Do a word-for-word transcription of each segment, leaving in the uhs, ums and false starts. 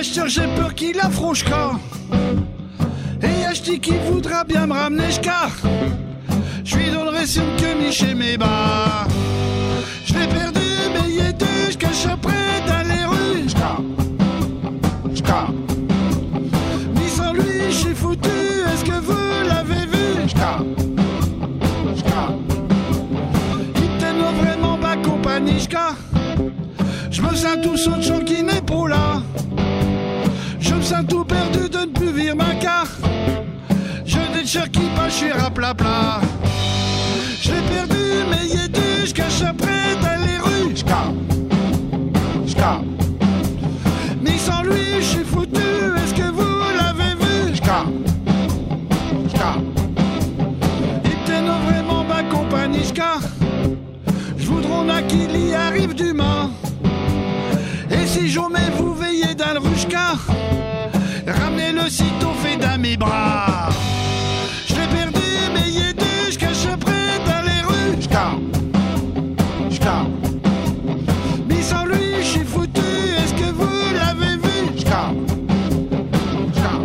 l'acheteur, j'ai peur qu'il affronche quand. Et acheter qui voudra bien me ramener jusqu'à. Je lui donnerai sur le que chez mes bas. Je l'ai perdu, mais il est deux, je cache après dans les rues. J'ca, j'ca. Mais sans lui, je suis foutu, est-ce que vous l'avez vu? J'ca, j'ca. Il t'aime vraiment ma compagnie, j'ca. Je me sens tout saut de champ qui n'est pas là. Je me sens tout perdu de ne plus vivre ma car. Je dis cher qui pas, je suis raplapla. Je l'ai perdu, mais il est deux, je cache après dans les rues. J'ca, j'ca. Mais sans lui, je suis foutu, est-ce que vous l'avez vu? J'ca, j'ca. Il t'aime vraiment ma compagnie, j'ca. Je voudrais qu'il y arrive du mât. Et si jamais vous veillez dans le rushka, ramenez-le sitôt fait dans mes bras. Je l'ai perdu, mais il est deux, je cache après dans les rues. J'ca, j'ca. Mais sans lui, je suis foutu, est-ce que vous l'avez vu? J'ca, j'ca.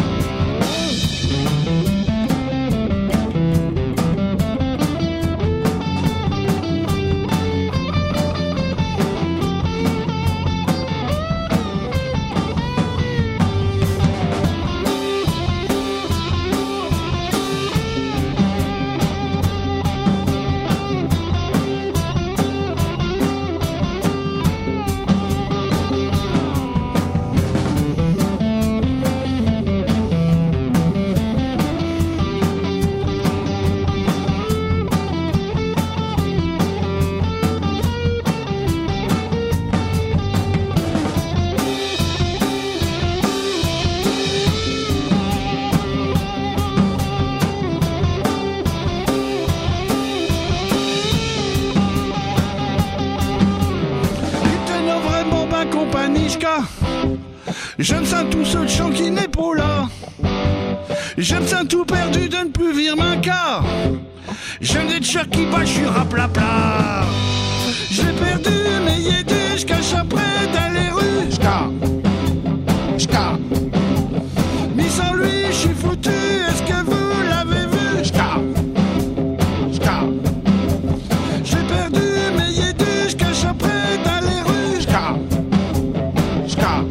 Je me sens tout seul, chant qui n'est pas là. Je me sens tout perdu de ne plus vivre ma car. Je me dis de cher qui bat, je suis raplapla. Je l'ai perdu, mais il est deux, je cache après dans les rues. J'ca, j'ca. Mais sans lui, je suis foutu, est-ce que vous l'avez vu? J'ca, j'ca. Je l'ai perdu, mais il est deux, je cache après dans les rues. J'ca, j'ca.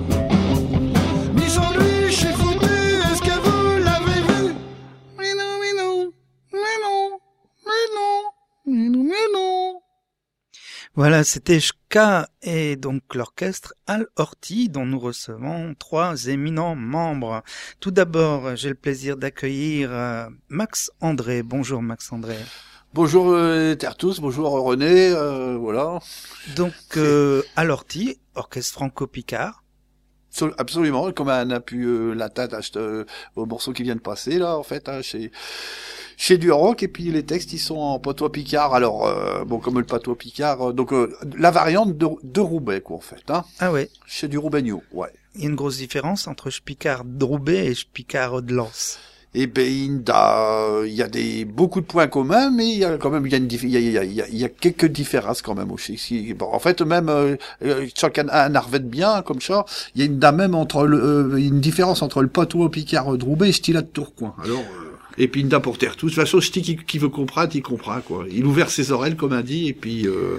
Voilà, c'était J'ka et donc l'orchestre Al Horthy dont nous recevons trois éminents membres. Tout d'abord, j'ai le plaisir d'accueillir euh, Max André. Bonjour Max André. Bonjour euh, tous, bonjour René, euh, voilà. Donc euh, Al Horthy, orchestre franco-picard. Absolument, comme on a pu euh, l'atteindre euh, au morceau qui vient de passer là, en fait, hein, chez chez du rock, et puis les textes ils sont en patois picard. Alors euh, bon, comme le patois picard, euh, donc euh, la variante de, de Roubaix quoi en fait, hein. Ah ouais. Chez du Roubaigno, ouais. Il y a une grosse différence entre Picard de Roubaix et Picard de Lens. Eh ben, il y a, il y a des, beaucoup de points communs, mais il y a quand même, il y a une, il y a, il y a, il y a, il y a quelques différences quand même aussi. Bon, en fait, même, euh, chacun un arvette bien, comme ça, il y a une, même entre le, euh, une différence entre le patois picard de Roubaix et Stila de Tourcoing. Alors, euh, et puis, une pour terre tout. De toute façon, Sti qui, qui veut comprendre, il comprend, quoi. Il ouvert ses oreilles, comme on dit, et puis, euh,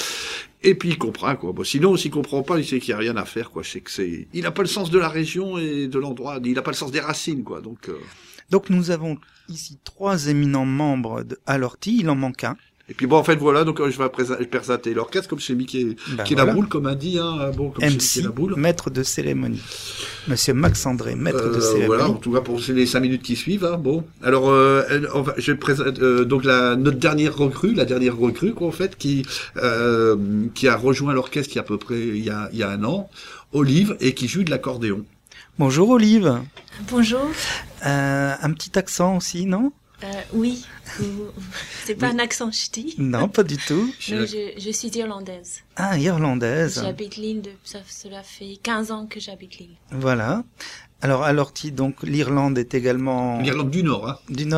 et puis il comprend, quoi. Bon, sinon, s'il comprend pas, il sait qu'il y a rien à faire, quoi. C'est que c'est, il a pas le sens de la région et de l'endroit, il a pas le sens des racines, quoi. Donc, euh... Donc nous avons ici trois éminents membres de Al Horthy, il en manque un. Et puis bon, en fait, voilà, donc euh, je vais présenter, présenter l'orchestre comme chez Mickey, ben qui est voilà. La Boule, comme a dit, hein, bon, comme M chez C, La Boule. maître de cérémonie. Monsieur Max André, maître euh, de cérémonie. Voilà, en tout cas pour les cinq minutes qui suivent, hein, bon. Alors, euh, on va, je présente euh, donc la notre dernière recrue, la dernière recrue, quoi, en fait, qui euh, qui a rejoint l'orchestre il y a à peu près il y a il y a un an, Olive, et qui joue de l'accordéon. Bonjour Olive. Bonjour. Euh, un petit accent aussi, non? Euh, oui. C'est pas oui. Un accent ch'ti. Non, pas du tout. Non, je, je suis irlandaise. Ah, irlandaise. J'habite Lille, de, ça, cela fait quinze ans que j'habite Lille. Voilà. Alors, Al Horthy, donc, l'Irlande est également... L'Irlande du Nord, hein. Du Nord?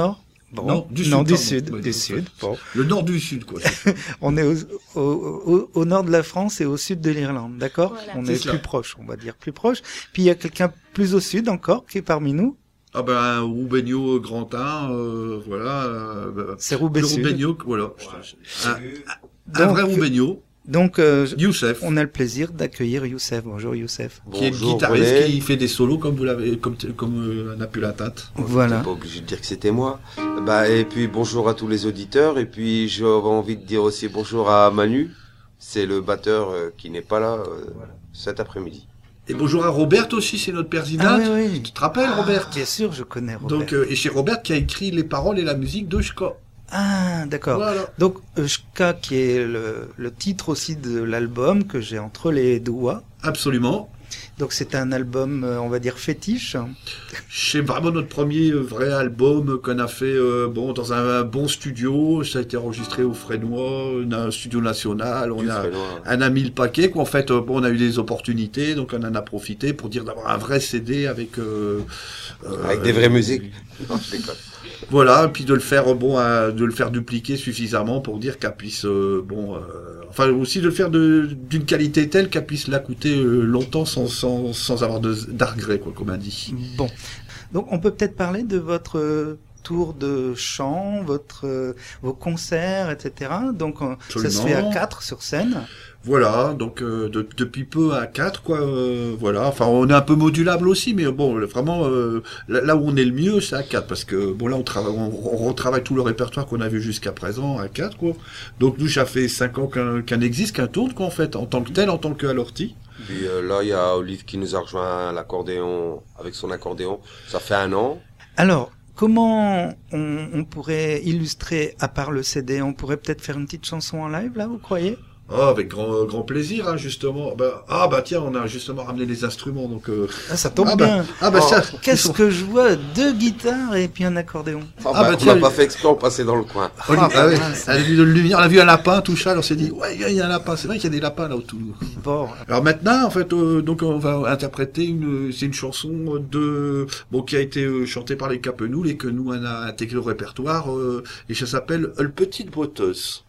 Bon. Non, du sud. Non, du pardon. sud, Ouais, du donc, sud. Bon. Le nord du sud, quoi. On est au, au, au, au nord de la France et au sud de l'Irlande, d'accord? Voilà. On C'est est cela. plus proche, on va dire plus proche. Puis il y a quelqu'un plus au sud encore qui est parmi nous. Ah ben, Roubenio Grantin, euh, voilà. Euh, bah, C'est Roubaix le Sud. Roubenio, voilà. Ouais, Un, salut. un Donc, vrai Roubenio, Donc, euh, Youssef, on a le plaisir d'accueillir Youssef. Bonjour Youssef. qui est le Bonjour, guitariste René. qui fait des solos comme vous l'avez, comme, comme euh, on a pu l'atteindre. Voilà. T'es pas obligé de dire que c'était moi. Bah, et puis bonjour à tous les auditeurs. Et puis j'avais envie de dire aussi bonjour à Manu. C'est le batteur euh, qui n'est pas là euh, cet après-midi. Et bonjour à Robert aussi, c'est notre président. Ah oui, oui. Tu te rappelles, Robert? Bien sûr, je connais Robert. Donc, euh, et c'est Robert qui a écrit les paroles et la musique de Shka. Ah, d'accord. Voilà. Donc, Shka, qui est le, le titre aussi de l'album que j'ai entre les doigts. Absolument. Donc, c'est un album, euh, on va dire, fétiche. C'est vraiment notre premier euh, vrai album qu'on a fait euh, bon, dans un, un bon studio. Ça a été enregistré au Frénois, on a un studio national. On Du a, Frénois. on a mis le paquet. Quoi. En fait, euh, bon, on a eu des opportunités, donc on en a profité pour dire d'avoir un vrai C D avec... Euh, euh, Avec des vraies musiques. Non, je déconne. Voilà, et puis de le faire bon, à- de le faire dupliquer suffisamment pour dire qu'elle puisse euh, bon, euh, enfin aussi de le faire de d'une qualité telle qu'elle puisse la coûter euh, longtemps sans sans sans avoir de d'argret quoi, comme on dit. Bon. Donc, on peut peut-être parler de votre euh, tour de chant, votre, euh, vos concerts, et cetera. Donc, euh, ça se Absolument. fait à quatre sur scène. Voilà, donc euh, de- depuis peu à quatre quoi, euh, voilà. Enfin, on est un peu modulable aussi, mais bon, vraiment euh, là, là où on est le mieux, c'est à quatre parce que bon là on travaille, on, on retravaille tout le répertoire qu'on a vu jusqu'à présent à quatre quoi. Donc nous, ça fait cinq ans qu'un qu'un existe, qu'un tourne quoi en fait, en tant que tel, en tant qu'Alorti. Puis euh, là, il y a Olive qui nous a rejoint à l'accordéon, avec son accordéon. Ça fait un an. Alors, comment on, on pourrait illustrer, à part le C D, on pourrait peut-être faire une petite chanson en live, là, vous croyez? Ah, avec grand, grand plaisir, hein, justement. Bah, ah, bah tiens, on a justement ramené les instruments, donc... Euh... Ah, ça tombe ah, bien. bah, ah, bah Oh, ça... Qu'est-ce que je vois? Deux guitares et puis un accordéon. Ah, Ah, bah, bah, on tiens, l'a pas lui- fait exprès, on passait dans le coin. Oh, lui- Ah, ah, ouais. mince. On a vu de la lumière, on a vu un lapin, tout ça, alors on s'est dit, ouais, il y a- il y a un lapin. C'est vrai qu'il y a des lapins là autour. Bon, Alors maintenant, en fait, euh, donc on va interpréter une, c'est une chanson de, bon, qui a été euh, chantée par les Capenoules et que nous on a intégré au répertoire, euh, et ça s'appelle Le Petite Boiteuse.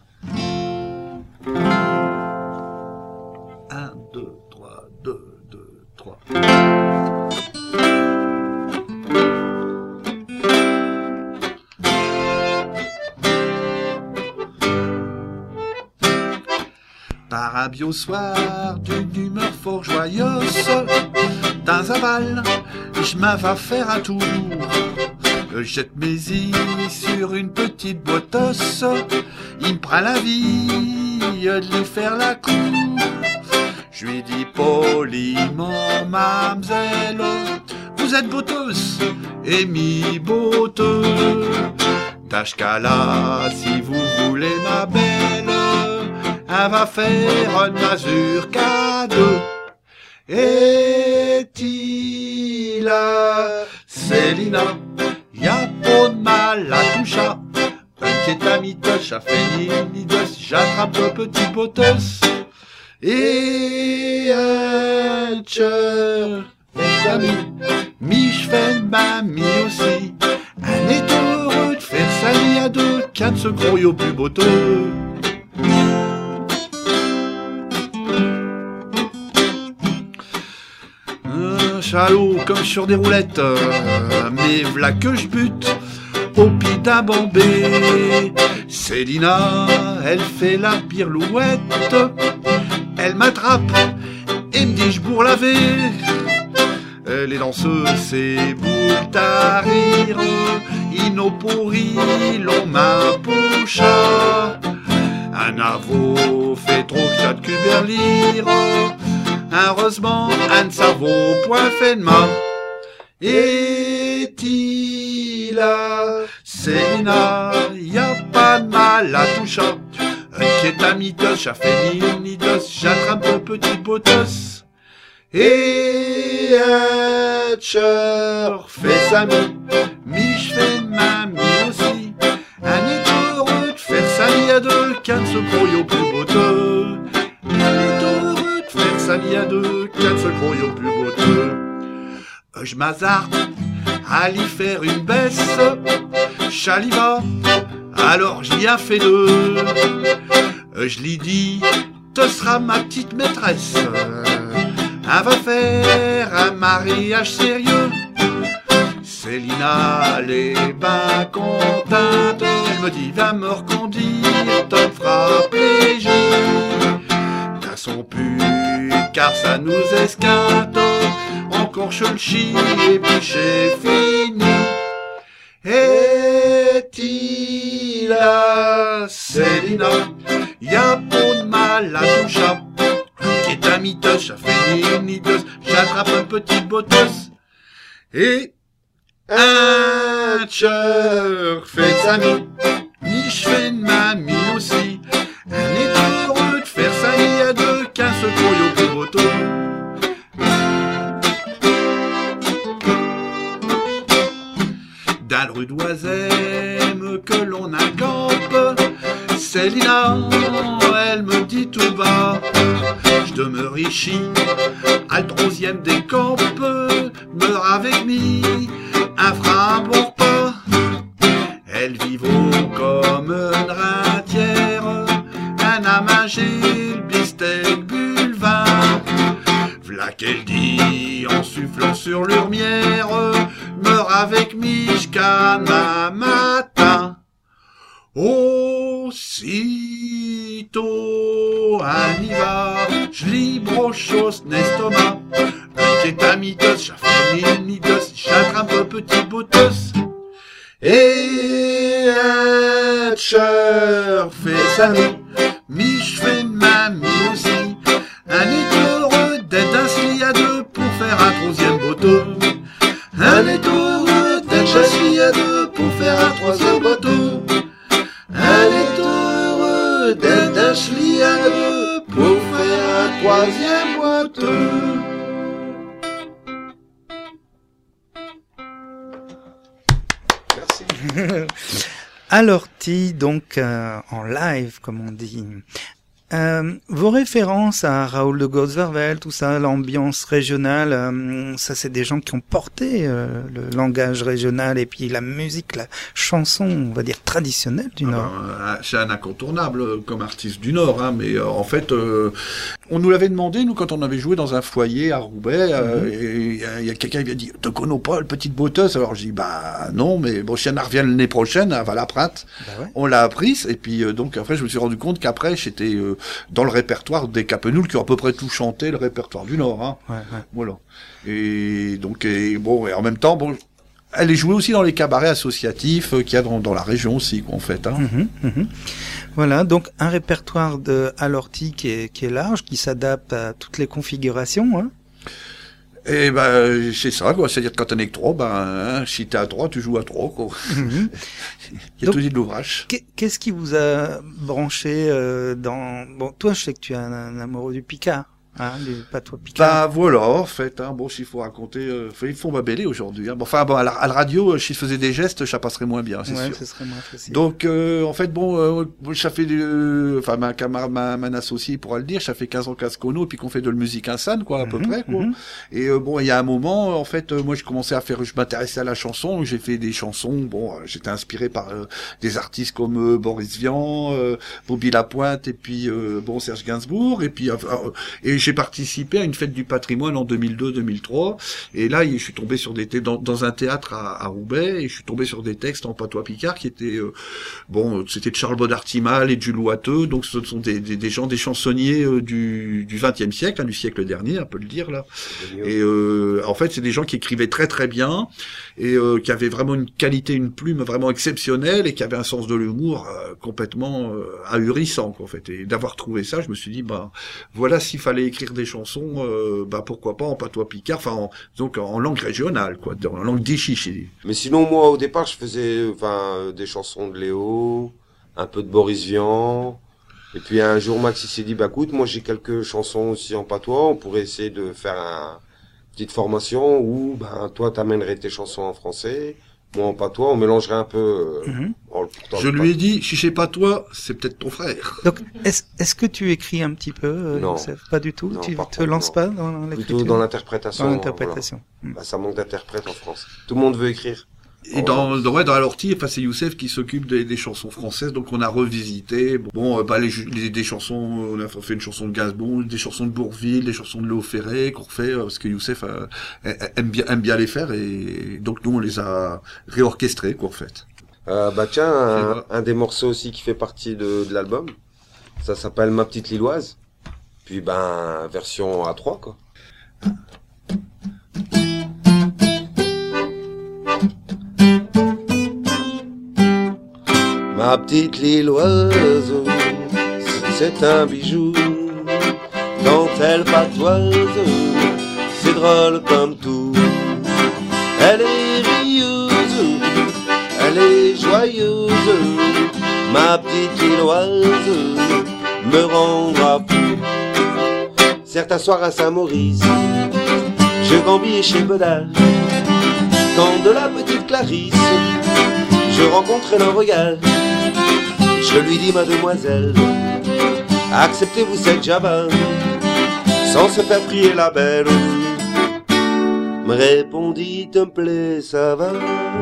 Un, deux, trois, deux, deux, trois. Par un beau soir d'une humeur fort joyeuse, dans un bal, je m'en vais faire un tour. Je jette mes yeux sur une petite boiteuse, il me prend la vie de lui faire la cour. Je lui dis poliment, mademoiselle, vous êtes boiteuse et mi-boiteux. Tachka là, si vous voulez ma belle, elle va faire un mazurka deux. Et là, Célina, y a pas de mal à toucher. Un qui est à mi-toche, a fait ni ni deux, j'attrape le petit boteuse. Et un tcheur, mes amis, mi j'fais mamie aussi. On est heureux de faire sa vie à deux, qu'un de ce gros yo plus boteux. Un chalot comme sur des roulettes, euh, mais v'là que je bute au pied d'un bambé. Célina, elle fait la pirouette, elle m'attrape et me dit je bourre laver. Les danseuses, c'est boule à rire, ino pourri, l'on m'a poucha. Un avou fait trop que ça de cuberlire, heureusement, un savon point fait de main. Et-il a, Célina, y a pas de mal à toucher. Un qui est à mi-dos, j'ai fait ni une ni deux, j'attrape le petit botos. Et un tcheur fait sa mie, mi j'fais ma mie aussi. Un est heureux de faire sa vie à deux, qu'un se gros plus boteux. Un est heureux de faire sa vie à deux, qu'un se gros plus boteux. Je m'hazarde à lui faire une baisse, Chaliva, alors j'y ai fait deux. Je lui dis, te sera ma petite maîtresse. Elle va faire un mariage sérieux. Célina, elle est ben contente. Elle me dit, va me reconduire, t'en fera plaisir. T'as son pute, car ça nous esquinte. Encore je le chie, et puis j'ai fini. Est-il là, Célina? Y'a pas de mal à tout chat. Qui est un miteuse, ça fait ni une ni deux. J'attrape un petit botos. Et un tcheur fait de sa mie. Ni je fais de mamie aussi. Elle est heureux de faire sa vie à deux. Qu'un se couille au plus boto. Dans rue d'Oisem que l'on accampe, Célina, elle me dit tout bas, je demeure ici, à le troisième des campes, meurs avec mi, un frein bon repas. Elle vit comme une ratière, un amagé, le bistec, bulvin. V'là qu'elle dit, en soufflant sur l'urmière, meurs avec mi jusqu'à ma matin. Aussitôt, on y va, je libroche au l'estomac. Un qui est un miteuse, j'ai fait ni une ni deux, j'attrape un petit botos. Et un tcheur fait sa vie, mi je fais ma mie aussi. Un est heureux d'être assis à deux pour faire un troisième boto. Un est heureux d'être assis à deux pour faire un troisième boto. Un est heureux d'être assis à deux pour faire un troisième boto. Alors, T, donc euh, en live, comme on dit. Euh, vos références à Raoul de Gosvervel, tout ça, l'ambiance régionale, euh, ça c'est des gens qui ont porté euh, le langage régional et puis la musique, la chanson, on va dire traditionnelle du ah Nord. Ben, c'est un incontournable comme artiste du Nord, hein, mais euh, en fait, euh, on nous l'avait demandé, nous, quand on avait joué dans un foyer à Roubaix, euh, mm-hmm. et il y a quelqu'un qui a dit, te connais pas le petite boteuse? Alors je dis, bah non, mais bon, si elle revient l'année prochaine, elle va la printe. Bah ouais. On l'a apprise, et puis euh, donc après, je me suis rendu compte qu'après, j'étais euh, dans le répertoire des Capenoules qui ont à peu près tout chanté, le répertoire du Nord, hein. Ouais, ouais. Voilà. Et donc, et, bon, et en même temps, bon, elle est jouée aussi dans les cabarets associatifs euh, qu'il y a dans, dans la région aussi, quoi, en fait, hein. Mmh, mmh. Voilà, donc un répertoire de Alorti qui est, qui est large, qui s'adapte à toutes les configurations, hein. Et ben, c'est ça, quoi. C'est-à-dire que quand t'en es que trois, ben, hein, si t'es à trois, tu joues à trois, quoi. Mm-hmm. Il y a tout dit de l'ouvrage. Qu'est-ce qui vous a branché euh, dans... Bon, toi, je sais que tu es un, un amoureux du Picard. Hein, du patois Picard. Bah voilà, en fait, hein, bon, s'il faut raconter, euh, il faut m'abeller aujourd'hui. Hein. Bon, enfin, bon, à la, à la radio, si je faisais des gestes, ça passerait moins bien, c'est ouais, sûr. Ce serait moins facile. Donc, euh, en fait, bon, euh, ça fait, euh, enfin, ma camarade, ma, ma associée pourra le dire, ça fait quinze ans qu'à Scono, et puis qu'on fait de la musique insane, quoi, à mm-hmm, peu près, quoi. Mm-hmm. Et euh, bon, il y a un moment, en fait, euh, moi, je commençais à faire, je m'intéressais à la chanson, j'ai fait des chansons, bon, euh, j'étais inspiré par euh, des artistes comme euh, Boris Vian, euh, Bobby Lapointe, et puis euh, bon, Serge Gainsbourg, et puis euh, et j'ai participé à une fête du patrimoine en deux mille deux deux mille trois, et là je suis tombé sur des dans, dans un théâtre à, à Roubaix, et je suis tombé sur des textes en patois picard qui étaient euh, bon, c'était de Charles Baudard-Timal et de Jules Loiteux, donc ce sont des, des, des gens, des chansonniers euh, du du vingtième siècle, hein, du siècle dernier, on peut le dire là. Et euh, en fait, c'est des gens qui écrivaient très très bien et euh, qui avaient vraiment une qualité, une plume vraiment exceptionnelle, et qui avaient un sens de l'humour euh, complètement euh, ahurissant, quoi, en fait. Et d'avoir trouvé ça, je me suis dit, bah voilà, s'il fallait écrire des chansons, Euh, bah pourquoi pas en patois picard, enfin en, donc en langue régionale, quoi, en langue déchichée. Mais sinon, moi au départ, je faisais enfin des chansons de Léo, un peu de Boris Vian, et puis un jour Max il s'est dit, bah écoute, moi j'ai quelques chansons aussi en patois, on pourrait essayer de faire un petite formation où bah toi t'amènerais tes chansons en français, moi en patois, on mélangerait un peu. Euh, mm-hmm. oh, je lui ai dit, si c'est pas toi, c'est peut-être ton frère. Donc, est-ce, est-ce que tu écris un petit peu euh, Non. Pas du tout. Non, tu te contre, lances non. pas dans l'écriture. Plutôt dans l'interprétation. Dans l'interprétation. Voilà. Mmh. Bah, ça manque d'interprètes en France. Tout le monde veut écrire. Et dans, dans, ouais, dans Alorti, enfin, c'est Youssef qui s'occupe des, des chansons françaises, donc on a revisité, bon, euh, bah, les, les, des chansons, on a fait une chanson de Gainsbourg, des chansons de Bourvil, des chansons de Léo Ferré, qu'on refait, euh, parce que Youssef euh, aime bien, aime bien les faire, et donc nous, on les a réorchestrés, quoi, en fait. Euh, bah, tiens, un, un des morceaux aussi qui fait partie de, de l'album, ça s'appelle Ma Petite Lilloise, puis, ben, version A trois, quoi. Ma petite Lilloise, c'est un bijou. Quand elle patoise, c'est drôle comme tout. Elle est rieuse, elle est joyeuse. Ma petite Lilloise me rendra fou. Certains soirs à Saint-Maurice, je gambille chez Bedage. Quand de la petite Clarisse, je rencontrai le regard. Je lui dis, mademoiselle, acceptez-vous cette java, sans se faire prier la belle. Me répondit, te plaît, ça va.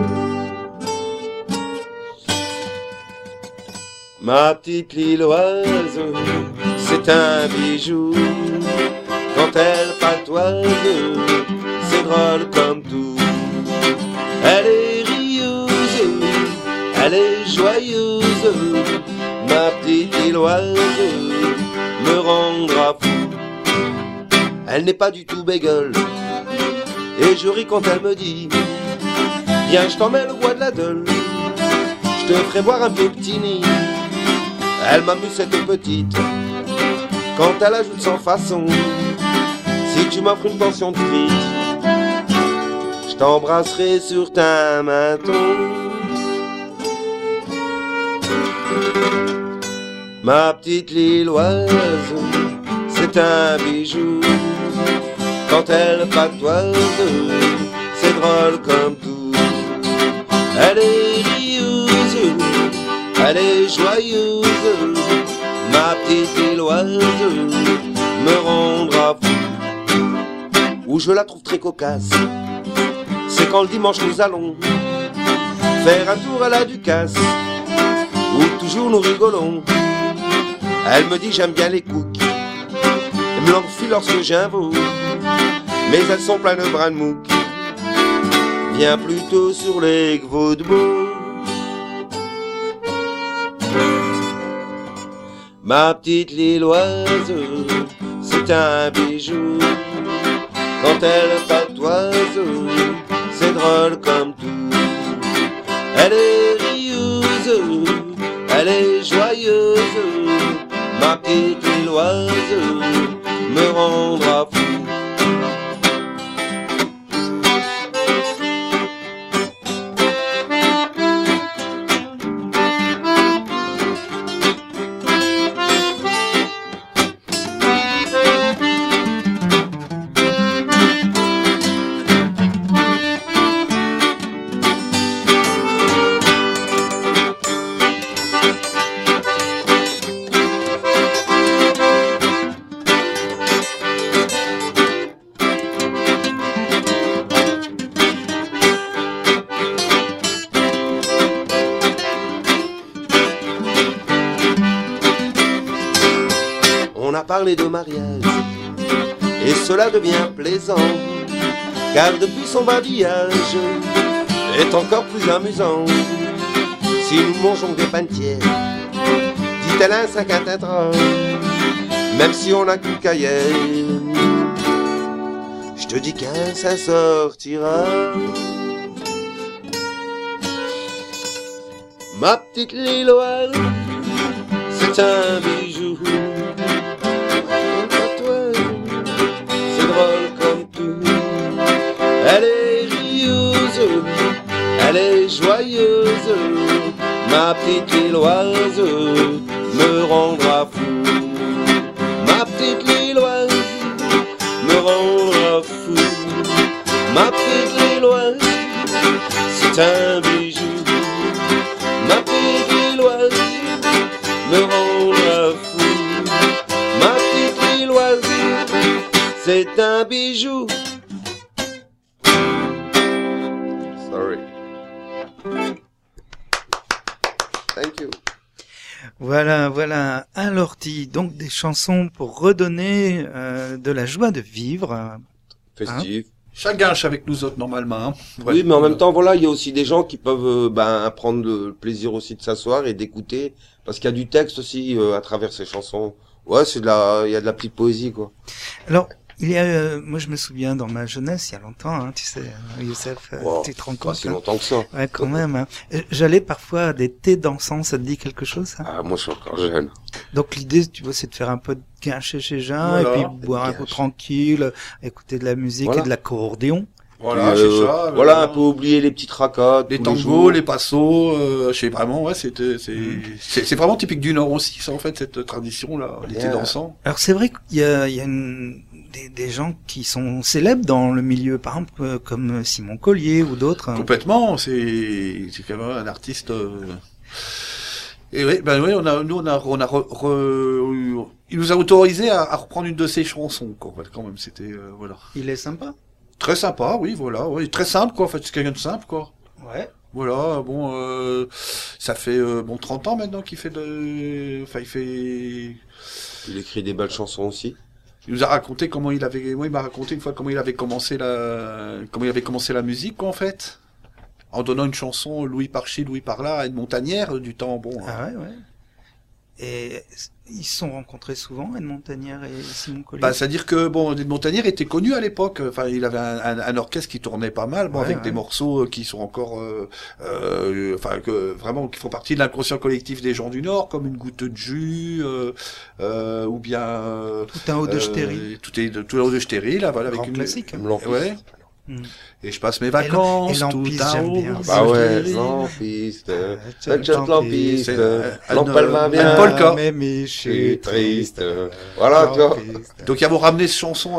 Ma petite Lilloise, c'est un bijou. Quand elle patoise, c'est drôle comme tout. Elle est rieuse, elle est joyeuse. Ma petite Lilloise me rendra fou. Elle n'est pas du tout bégueule, et je ris quand elle me dit, viens, je t'emmène au bois de la Deule, je te ferai boire un peu petit nid. Elle m'amuse cette petite, quand elle ajoute sans façon, si tu m'offres une pension de frites, je t'embrasserai sur ta menton. Ma petite Lilloise, c'est un bijou. Quand elle patoise, c'est drôle comme tout. Elle est rieuse, elle est joyeuse. Ma petite Lilloise me rendra fou. Où je la trouve très cocasse, c'est quand le dimanche nous allons faire un tour à la Ducasse, où toujours nous rigolons. Elle me dit j'aime bien les cooks, elle me l'enfuit lorsque j'invoque, mais elles sont pleines de bras de mouc. Viens plutôt sur les Gvaudebots. Ma petite Lilloise, c'est un bijou. Quand elle patoise, c'est drôle comme tout. Elle est rieuse, elle est joyeuse. Ma petite Lilloise me rendra fou. Parler de mariage, et cela devient plaisant, car depuis son babillage est encore plus amusant. Si nous mangeons des panetières, dit-elle un sac à tetra, même si on n'a qu'une Cayenne, je te dis qu'un ça sortira. Ma petite Lilloise, c'est un bijou. Elle est rieuse, elle est joyeuse. Ma petite Lilloise me rendra fou. Ma petite Lilloise me rendra fou. Ma petite Lilloise, c'est un bijou. Ma petite Lilloise me rendra fou. Ma petite Lilloise, c'est un bijou. Sorry. Thank you. Voilà, voilà, Al Horty, donc des chansons pour redonner euh, de la joie de vivre. Festif. Chaque gâche avec nous autres, normalement. Hein. Oui, mais en même temps, voilà, il y a aussi des gens qui peuvent euh, ben, prendre le plaisir aussi de s'asseoir et d'écouter, parce qu'il y a du texte aussi euh, à travers ces chansons. Ouais, c'est de la, il y a de la petite poésie, quoi. Alors, il y a, euh, moi je me souviens dans ma jeunesse, il y a longtemps, hein, tu sais, euh, Youssef, euh, Wow, tu te rends pas compte si hein longtemps que ça. Ouais, quand même. Hein. Euh, J'allais parfois à des thés dansants, ça te dit quelque chose, ça? Ah, moi, je suis encore jeune. Donc l'idée, tu vois, c'est de faire un peu de guincher chez Jean, Voilà, et puis boire un peu guinche. tranquille, écouter de la musique Voilà. et de l'accordéon. Voilà, Puis, c'est euh, ça. Voilà, euh, un peu oublier les petits tracas. Les tous tangos, jours. les passos, euh, je sais vraiment, ouais, c'est c'est Mm. c'est c'est vraiment typique du Nord aussi, ça en fait, cette tradition là, l'été Yeah. dansant. Alors c'est vrai qu'il y a, il y a une, des, des gens qui sont célèbres dans le milieu, par exemple, euh, comme Simon Collier ou d'autres. hein. Complètement, c'est c'est quand même un artiste. Euh... Et oui, ben oui, on a nous on a on a re, re- il nous a autorisé à, à reprendre une de ses chansons, quoi. Quand même, c'était euh, voilà. Il est sympa. Très sympa, oui, voilà, oui, très simple quoi, en fait, c'est quelqu'un de simple quoi. Ouais. Voilà, bon, euh, ça fait euh, bon trente ans maintenant qu'il fait de, enfin il fait, Il écrit des belles chansons aussi. il nous a raconté comment il avait, moi il m'a raconté une fois comment il avait commencé la, comment il avait commencé la musique quoi, en fait, en donnant une chanson Louis par-ci, Louis par-là à une montagnère du temps, bon. Ah ouais, ouais. Et ils se sont rencontrés souvent, Anne Montagnière et Simon Collier. Bah, c'est-à-dire que bon, Ed Montagnière était connu à l'époque. Enfin, il avait un, un, un orchestre qui tournait pas mal, bon, Ouais, avec ouais. des morceaux qui sont encore, euh, euh, enfin, que vraiment qui font partie de l'inconscient collectif des gens du Nord, comme une goutte de jus, euh, euh, ou bien euh, Tout un haut de euh, stérile. tout est tout un haut de stérile, là, voilà, Grand avec une classique. hein. Comme Lampiste. Ouais. Mm. Et je passe mes Et vacances, Lam- et tout Lampiste, un j'aime haut bien. de Bah ouais, stérile. Lampiste, Euh, Lampiste, Lampiste, C'est, euh, Lampelle va Anne- bien, Anne Polka. Mais, mais je suis triste. Voilà, Voilà, tu vois. Donc ils vont ramener cette chanson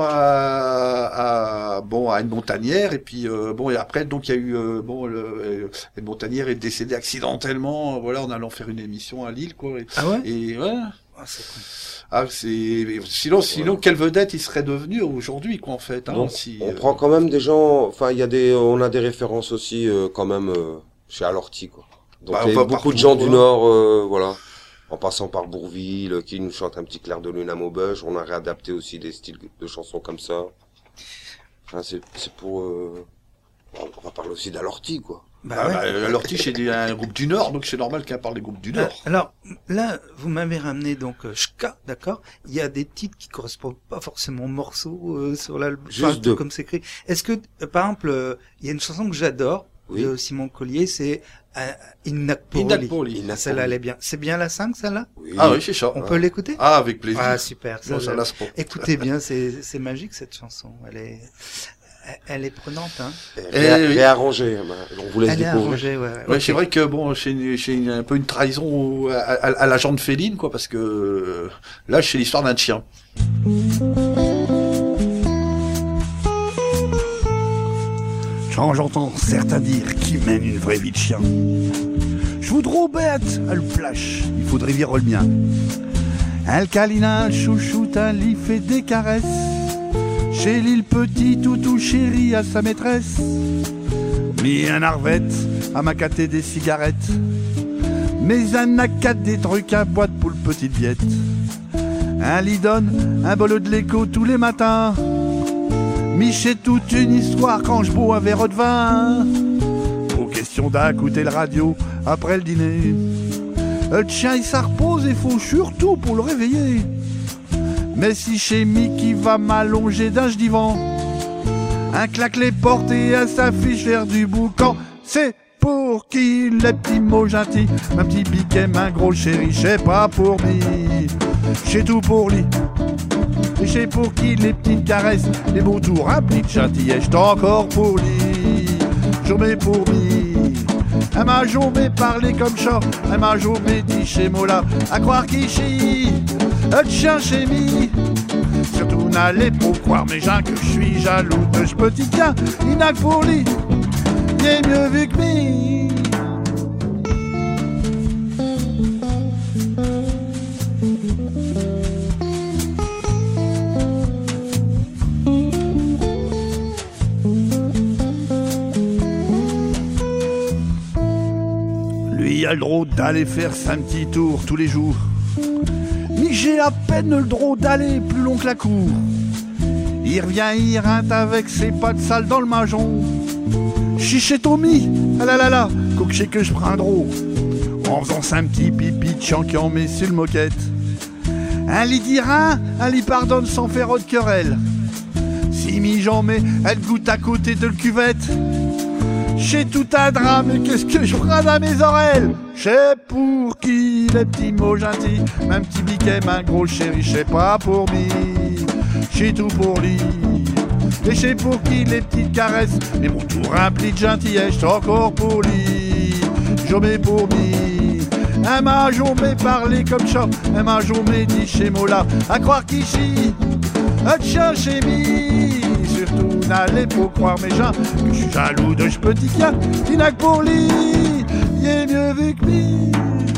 à, à bon à une montagnère et puis euh, bon et après donc il y a eu euh, bon le euh, une montagnère est décédée accidentellement, voilà, en allant faire une émission à Lille quoi et, Ah ouais? et ouais. Ah, c'est cool. Ah, c'est sinon sinon quelle vedette il serait devenu aujourd'hui quoi en fait hein, Donc, si, on euh, prend quand même des gens, enfin, il y a des, on a des références aussi, euh, quand même, euh, chez Al Horty, quoi. Donc, Bah, il y on a va beaucoup partout, de gens du voilà. Nord, euh, voilà. En passant par Bourville, euh, qui nous chante un petit clair de lune à Maubeuge. On a réadapté aussi des styles de chansons comme ça. Enfin, c'est, c'est pour, euh, on va parler aussi d'Al Horty, quoi. Bah ah, ouais. bah, alors Tiche est un groupe du Nord donc c'est normal qu'il parle des groupes du Euh, Nord. alors, là, vous m'avez ramené donc euh, Ska, d'accord? Il y a des titres qui correspondent pas forcément aux morceaux euh, sur l'album, Juste enfin, tout deux. comme c'est écrit. Est-ce que, euh, par exemple, euh, il y a une chanson que j'adore Oui. de Simon Collier, c'est euh, Innakpoli. Indakpoli. Innakpoli. Celle-là, elle est bien. C'est bien la cinq, celle-là? Oui. Ah oui, c'est ça. On peut l'écouter? Ah, avec plaisir. Ah, super. Ça, Non, ça j'aime. lasse pas. Écoutez bien, c'est c'est magique cette chanson. Elle est, elle- elle est prenante, hein. Ré- Eh oui. réarrangé, bah, on vous laisse Elle est découvrir. arrangée, ouais. Ouais, ok. c'est vrai que bon, c'est une- c'est une- un peu une trahison au- à, à, à la jante féline, quoi, parce que euh, là, c'est l'histoire d'un chien. Quand j'entends certains dire qu'ils mènent une vraie vie de chien, je voudrais bête, elle flash, il faudrait vivre le mien. Elle câline un chouchoute, un lit fait des caresses. Chez l'île petit toutou chéri à sa maîtresse. Mis un arvette à m'accater des cigarettes. Mais un accate des trucs à boîte pour le petite viette. Un lit donne un bol de l'écho tous les matins. Miché toute une histoire quand je bois un verre de vin. Aux questions d'écouter le radio après le dîner. Le chien il s'en repose et faut surtout pour le réveiller. Mais si chez Mickey va m'allonger d'un divan, un claque les portes et un s'affiche vers du boucan. C'est pour qui les petits mots gentils, un petit biquet, un gros chéri, c'est pas pour lui, c'est tout pour lui. Et c'est pour qui les petites caresses, les beaux tours, un petit gentillesse, c'est encore pour lui, j'en mets pour lui. Un m'a jamais parlé comme ça, un m'a jamais dit chez Mola, à croire qu'il chie, un chien chez mi. Surtout n'allez pas croire mes gens que je suis jaloux de ce petit gars, il n'a que pour lui, il est mieux vu que mi. Lui a le droit d'aller faire un petit tour tous les jours. Mais j'ai à peine le droit d'aller plus long que la cour. Il revient, il rinte avec ses pattes sales dans le majon. Chiché Tommy, ah là là là, coquché que je prends drôle. En faisant un petit pipi de chant qui en met sur le moquette. Un lit dira, un lit pardonne sans faire autre querelle. Si mi j'en mets, elle goûte à côté de le cuvette. J'ai tout un drame, mais qu'est-ce que je prends à mes oreilles? J'sais pour qui les petits mots gentils, même petit biquet, un gros chéri, j'sais pas pour mi. J'ai tout pour lui. Et j'sais pour qui les petites caresses, mais mon tour rempli de gentillesse, j'suis encore pour lui. J'en mets pour mi. Un m'a j'en parler comme ça, un m'a j'en dit chez Mola. À croire qu'ici, un chien chez mi. Surtout n'allez pas croire mes gens que je suis jaloux de ce petit gars qui n'a que pour lui, il est mieux vu que lui.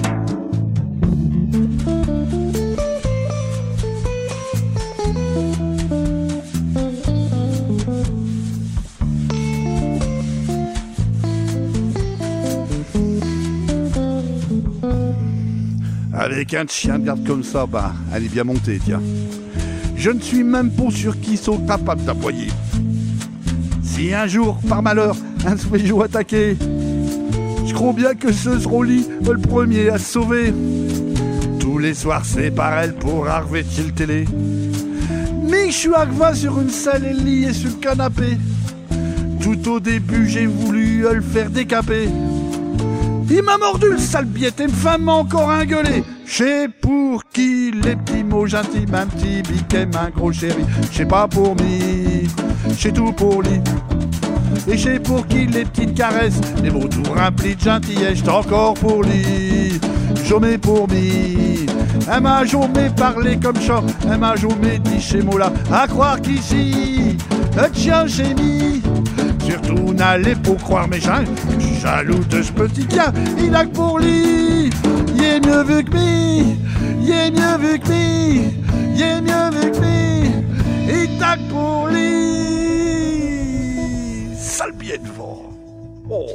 Avec un chien de garde comme ça, bah, elle est bien montée, tiens. Je ne suis même pas sûr qu'ils sont capables d'aboyer. Si un jour, par malheur, un joue attaqué, je crois bien que ce sera lui le premier à se sauver. Tous les soirs, c'est par elle pour arriver chez le télé. Mais je suis arrivé sur une selle et lié sur le canapé. Tout au début, j'ai voulu le faire décaper. Il m'a mordu le sale biette et me fait encore engueuler. J'sais pour qui les petits mots gentils, un petit biquet, un gros chéri. J'sais pas pour mi, j'sais tout pour lui. Et j'sais pour qui les petites caresses, les mots tout remplis de gentillesse, j'sais encore pour lui. J'en mets pour mi. Un m'a j'en mets parlé comme ça, un m'a j'en mets dit chez Mola. À croire qu'ici, le chien chez mi. Surtout n'allez pas croire mes gens, je suis jaloux de ce petit gars, il a que pour lui, il est mieux vu que mi, il est mieux vu que mi, il est mieux vu que mi, il a que pour lui, sale biais de vent. Oh.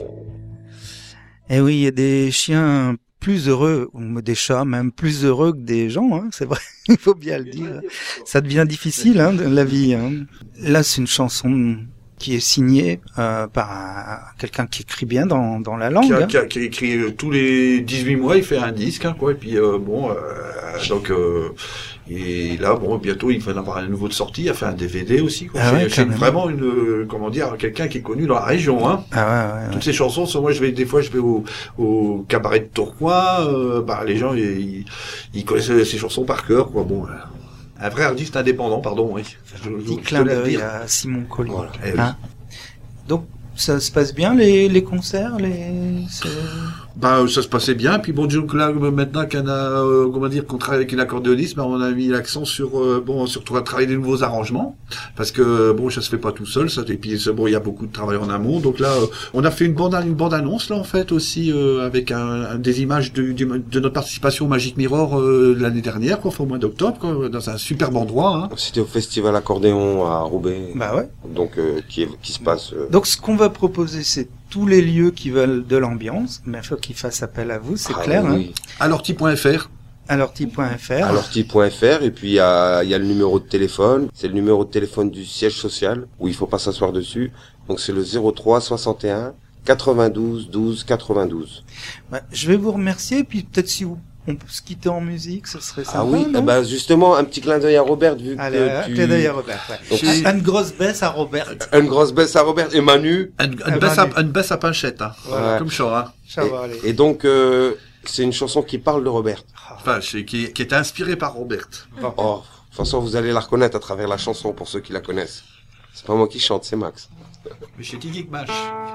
Eh oui, il y a des chiens plus heureux, ou des chats même plus heureux que des gens, hein, c'est vrai, il faut bien le dire. Ça devient difficile, hein, la vie. Hein. Là, c'est une chanson qui est signé euh, par un, quelqu'un qui écrit bien dans, dans la langue. Qui a, hein. qui a, qui a écrit euh, tous les dix-huit mois, il fait un disque, hein, quoi. Et puis euh, bon, euh, donc euh, et là, bon, bientôt il va y avoir un nouveau de sortie. Il a fait un D V D aussi. Quoi. Ah c'est ouais, c'est vraiment une, euh, comment dire, quelqu'un qui est connu dans la région. Hein. Ah ouais, ouais, Toutes ouais. ces chansons, sont, moi, je vais des fois, je vais au, au cabaret de Tourcoing. Euh, bah, les gens, ils, ils connaissent ces chansons par cœur, quoi. Bon. Euh, un vrai artiste indépendant, pardon. Oui. Je, je, Petit je clin peux le d'œil dire. à Simon Collier. Voilà. Eh oui. Hein. Donc, ça se passe bien, les, les concerts, les... c'est- Ben, ça se passait bien. Puis bon, disons que là, maintenant qu'on a, euh, comment dire, qu'on travaille avec une accordéoniste, ben, on a mis l'accent sur, euh, bon, surtout à travailler des nouveaux arrangements. Parce que, bon, ça se fait pas tout seul, ça. Et puis, c'est bon, il y a beaucoup de travail en amont. Donc là, euh, on a fait une bande, une bande annonce, là, en fait, aussi, euh, avec un, un- des images de, du- de notre participation au Magic Mirror, euh, l'année dernière, quoi, enfin, au mois d'octobre, quoi, dans un superbe endroit, hein. C'était au festival accordéon à Roubaix, Bah ouais. donc euh, qui, est- qui se passe. euh, Donc, ce qu'on va proposer, c'est tous les lieux qui veulent de l'ambiance, mais il faut qu'ils fassent appel à vous, c'est ah clair. Hein. oui. alorti point f r. alorti point f r. alorti point f r et puis il y a, il y a le numéro de téléphone, c'est le numéro de téléphone du siège social où il faut pas s'asseoir dessus. Donc c'est le zéro trois soixante et un quatre-vingt-douze douze quatre-vingt-douze. Bah, je vais vous remercier, puis peut-être si vous, on peut se quitter en musique, ce serait sympa. Ah oui, non eh ben justement un petit clin d'œil à Robert vu Allez, que euh, tu clin d'œil à Robert. Ouais. Donc, J'ai- Une grosse baisse à Robert. une grosse baisse à Robert et Manu. Une, Ah, une, baisse à, Manu. une baisse à pinchette, hein. Voilà. Comme ça, hein. Ça va aller. Et donc euh, c'est une chanson qui parle de Robert. Enfin, c'est- qui, qui était inspirée par Robert. Oh, de toute façon vous allez la reconnaître à travers la chanson pour ceux qui la connaissent. C'est pas moi qui chante, c'est Max. Mais chez Tiggy Mash.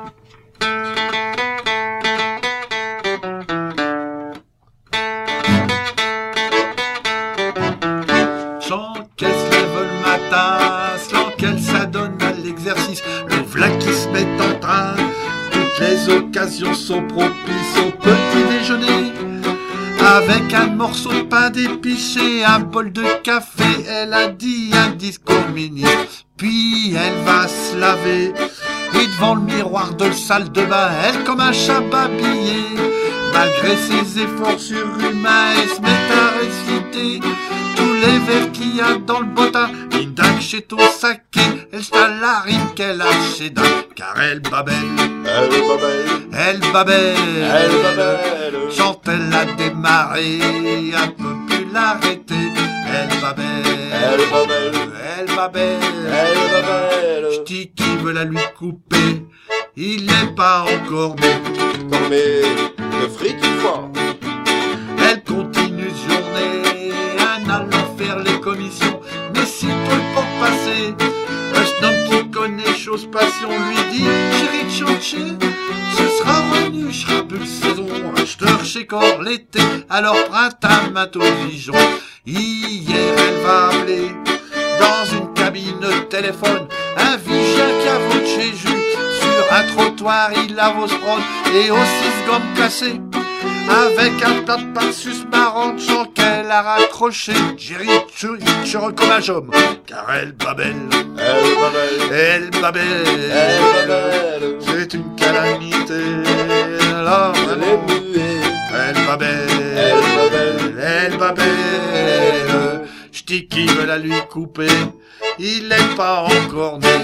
Qu'elle se lève le matin, sans qu'elle s'adonne à l'exercice, le v'là qui se met en train. Toutes les occasions sont propices au petit déjeuner. Avec un morceau de pain d'épices et un bol de café, elle a dit un discours mini. Puis elle va se laver, et devant le miroir de la salle de bain, elle comme un chat babillé Malgré ses efforts surhumains, elle se met à réciter tous les vers qu'il y a dans le bottin. Linda chez Tosake, elle stalle la rime qu'elle a chez Dan. Car elle babelle, Elle babelle, elle babelle, elle babelle. Chante, elle a démarré, un peu plus l'arrêter. Elle babelle, Elle babelle, elle babelle, elle babelle. J'dis qui veut la lui couper, il n'est pas encore né. Non mais, le fric une fois. Elle continue de journée, en allant faire les commissions. Mais si tout le porte passé, un snob qui connaît chose passion lui dit: chérie de chantier, ce sera revenu, je serai plus de saison. Acheteur chez Corps l'été, alors printemps mato Dijon. Hier elle va appeler dans une cabine de téléphone un vigien qui a voté chez Jus. Sur un trottoir il a vos prod et aussi ce gomme cassé. Avec un plat de parsus marrant de chant qu'elle a raccroché. Jerry, je, je comme un homme, car elle babelle, Elle babelle, elle babelle, elle babelle. c'est une calamité. Alors, Elle est muée, elle babelle, elle babelle. elle babelle. J'dis qui veut la lui couper, il n'est pas encore né.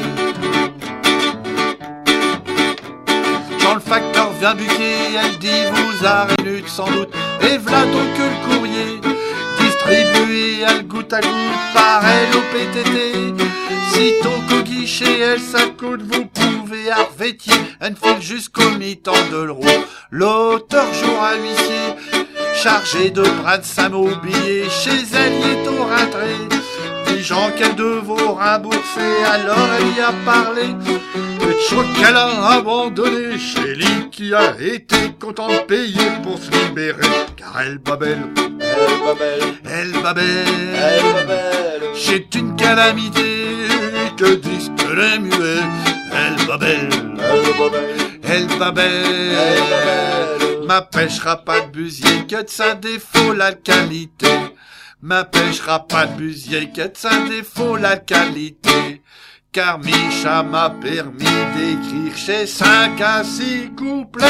Quand le facteur vient buquer, elle dit vous arrêtez sans doute. Et v'là donc que le courrier distribué à le goutte à goutte par elle au P T T. Sitôt qu'au guichet elle s'accoute, vous pouvez arvétier un fil jusqu'au mi-temps de l'euro. L'auteur jouera un huissier chargé de bras de Saint-Mobilier. Chez elle il est au rentré des gens qu'elle devait rembourser. Alors elle y a parlé de choc qu'elle a abandonné chez lui qui a été content de payer pour se libérer. Car elle babelle, Elle babelle, elle babelle, elle babelle. c'est une calamité que disent les muets. Elle babelle, Elle babelle, elle babelle, elle babelle. m'empêchera pas de busier que de sa défaut la qualité. M'empêchera pas de busier que de sa défaut la qualité. Car Micha m'a permis d'écrire chez cinq à six couplets.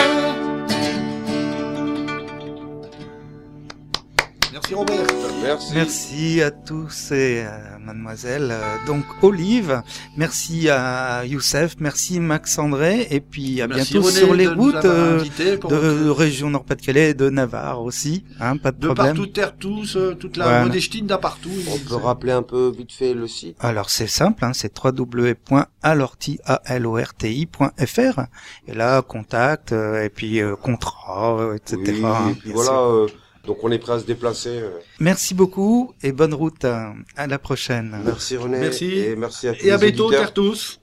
Merci Robert. Merci. Merci à tous et à mademoiselle. Euh, Donc Olive, merci à Youssef, merci Max André, et puis à Merci bientôt René sur les de nous routes avoir euh, invités pour de votre- région Nord-Pas-de-Calais et de Navarre aussi, hein, pas de, de problème. partout, terre tous, euh, toute la Voilà. modestine d'à partout. On peut rappeler un peu vite fait le site. Alors c'est simple, hein, c'est w w w point alorti point f r, et là contact euh, et puis euh, contrat, euh, et cetera. Oui, hein, et puis bien voilà, sûr. euh, donc on est prêt à se déplacer. euh. Merci beaucoup et bonne route, euh, à la prochaine. Merci René. Merci. Et merci à tous Et à les bientôt, auditeurs. terre tous.